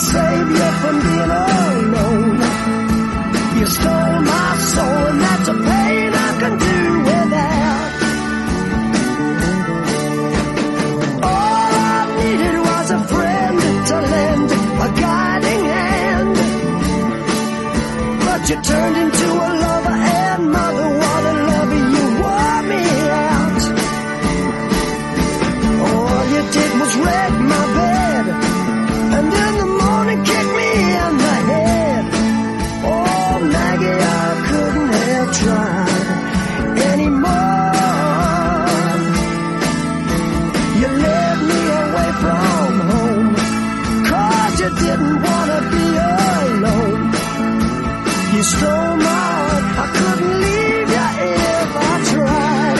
save you from being alone. You stole my soul, and that's a pain I can do without. All I needed was a friend to lend a guiding hand, but you turned into a lover and mother. What a lover, you wore me out. All you did was wreck my bed, and in the morning kick me in the head. Oh, Maggie, I couldn't have tried anymore. You led me away from home, 'cause you didn't want to be alone. You stole my heart, I couldn't leave you if I tried.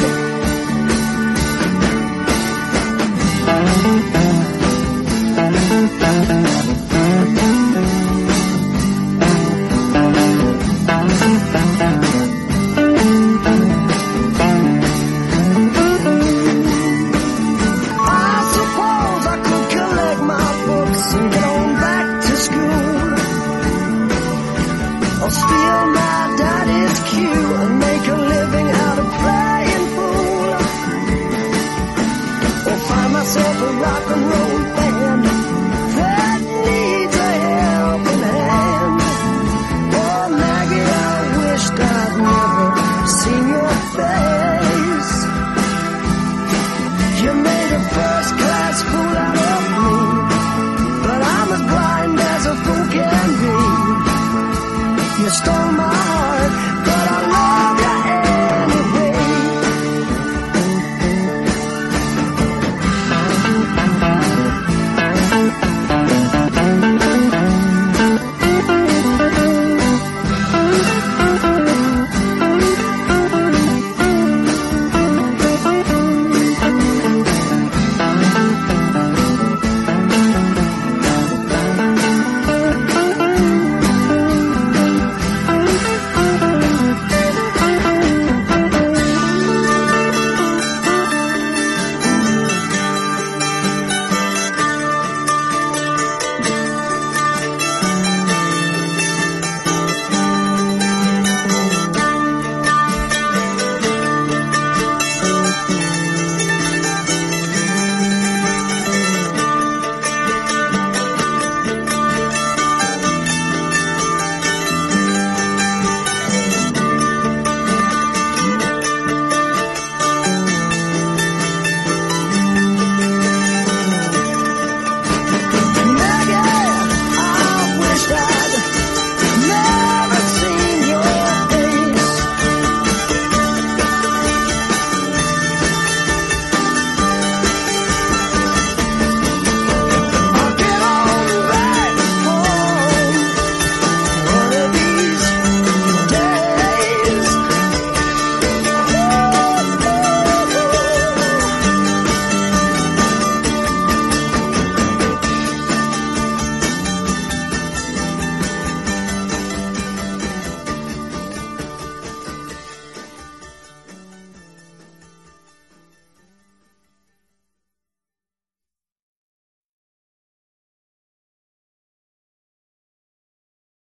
I suppose I could collect my books and get on back to school, or steal my daddy's cue and make a living out of playing fool, or find myself a rock and roll band that needs a helping hand. Oh, Maggie, I wished I'd never seen your face. You made a first